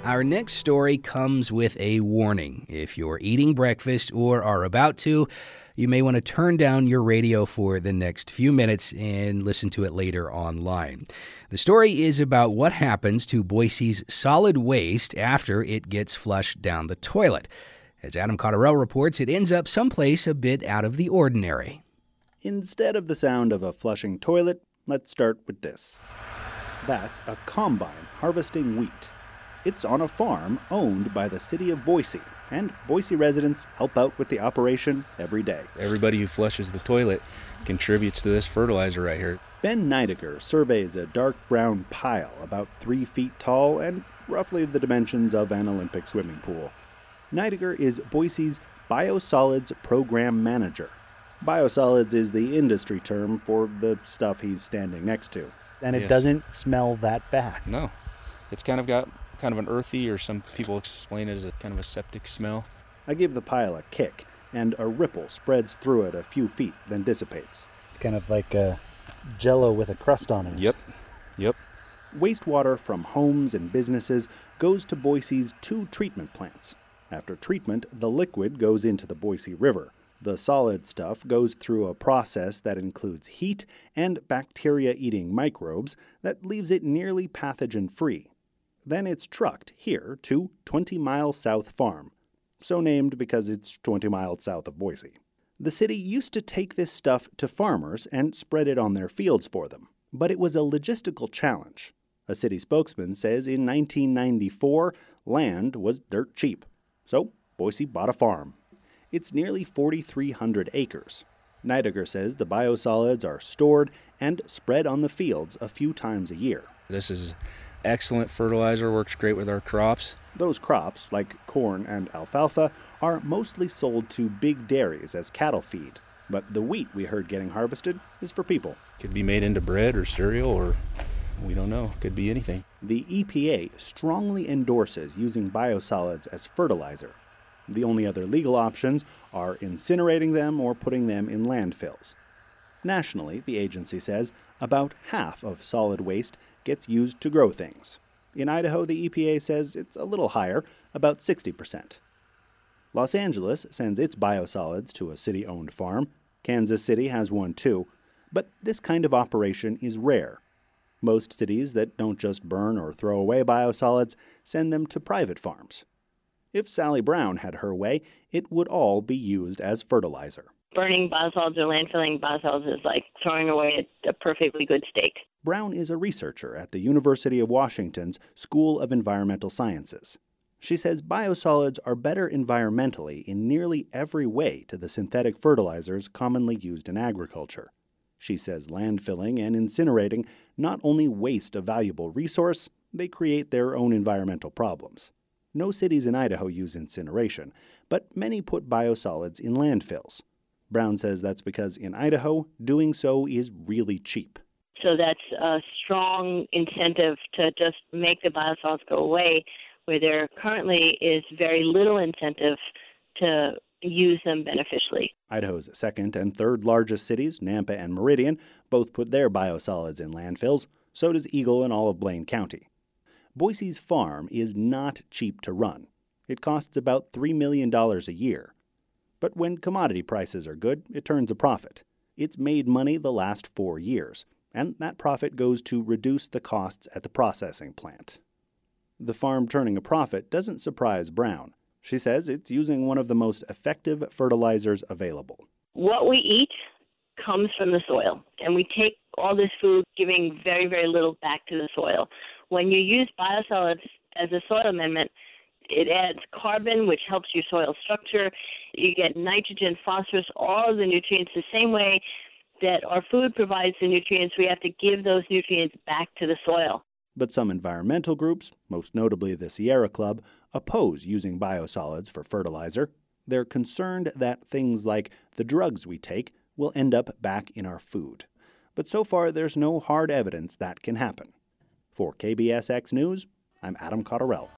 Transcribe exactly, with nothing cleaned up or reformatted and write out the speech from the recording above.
Our next story comes with a warning. If you're eating breakfast or are about to, you may want to turn down your radio for the next few minutes and listen to it later online. The story is about what happens to Boise's solid waste after it gets flushed down the toilet. As Adam Cotterell reports, it ends up someplace a bit out of the ordinary. Instead of the sound of a flushing toilet, let's start with this. That's a combine harvesting wheat. It's on a farm owned by the city of Boise, and Boise residents help out with the operation every day. Everybody who flushes the toilet contributes to this fertilizer right here. Ben Neidiger surveys a dark brown pile about three feet tall and roughly the dimensions of an Olympic swimming pool. Neidiger is Boise's Biosolids Program Manager. Biosolids is the industry term for the stuff he's standing next to. And it Yes. doesn't smell that bad. No, it's kind of got kind of an earthy, or some people explain it as a kind of a septic smell. I give the pile a kick, and a ripple spreads through it a few feet, then dissipates. It's kind of like a Jell-O with a crust on it. Yep, yep. Wastewater from homes and businesses goes to Boise's two treatment plants. After treatment, the liquid goes into the Boise River. The solid stuff goes through a process that includes heat and bacteria-eating microbes that leaves it nearly pathogen-free. Then it's trucked here to Twenty Mile South Farm, so named because it's twenty miles south of Boise. The city used to take this stuff to farmers and spread it on their fields for them, but it was a logistical challenge. A city spokesman says in nineteen ninety-four, land was dirt cheap, so Boise bought a farm. It's nearly forty-three hundred acres. Neidiger says the biosolids are stored and spread on the fields a few times a year. This is excellent fertilizer, works great with our crops. Those crops, like corn and alfalfa, are mostly sold to big dairies as cattle feed. But the wheat we heard getting harvested is for people. Could be made into bread or cereal, or we don't know. Could be anything. The E P A strongly endorses using biosolids as fertilizer. The only other legal options are incinerating them or putting them in landfills. Nationally, the agency says, about half of solid waste gets used to grow things. In Idaho, the E P A says it's a little higher, about sixty percent. Los Angeles sends its biosolids to a city-owned farm. Kansas City has one too. But this kind of operation is rare. Most cities that don't just burn or throw away biosolids send them to private farms. If Sally Brown had her way, it would all be used as fertilizer. Burning biosolids or landfilling biosolids is like throwing away a, a perfectly good steak. Brown is a researcher at the University of Washington's School of Environmental Sciences. She says biosolids are better environmentally in nearly every way to the synthetic fertilizers commonly used in agriculture. She says landfilling and incinerating not only waste a valuable resource, they create their own environmental problems. No cities in Idaho use incineration, but many put biosolids in landfills. Brown says that's because in Idaho, doing so is really cheap. So that's a strong incentive to just make the biosolids go away, where there currently is very little incentive to use them beneficially. Idaho's second and third largest cities, Nampa and Meridian, both put their biosolids in landfills. So does Eagle and all of Blaine County. Boise's farm is not cheap to run. It costs about three million dollars a year. But when commodity prices are good, it turns a profit. It's made money the last four years, and that profit goes to reduce the costs at the processing plant. The farm turning a profit doesn't surprise Brown. She says it's using one of the most effective fertilizers available. What we eat comes from the soil, and we take all this food giving very, very little back to the soil. When you use biosolids as a soil amendment, it adds carbon, which helps your soil structure. You get nitrogen, phosphorus, all of the nutrients the same way that our food provides the nutrients. We have to give those nutrients back to the soil. But some environmental groups, most notably the Sierra Club, oppose using biosolids for fertilizer. They're concerned that things like the drugs we take will end up back in our food. But so far, there's no hard evidence that can happen. For K B S X News, I'm Adam Cotterell.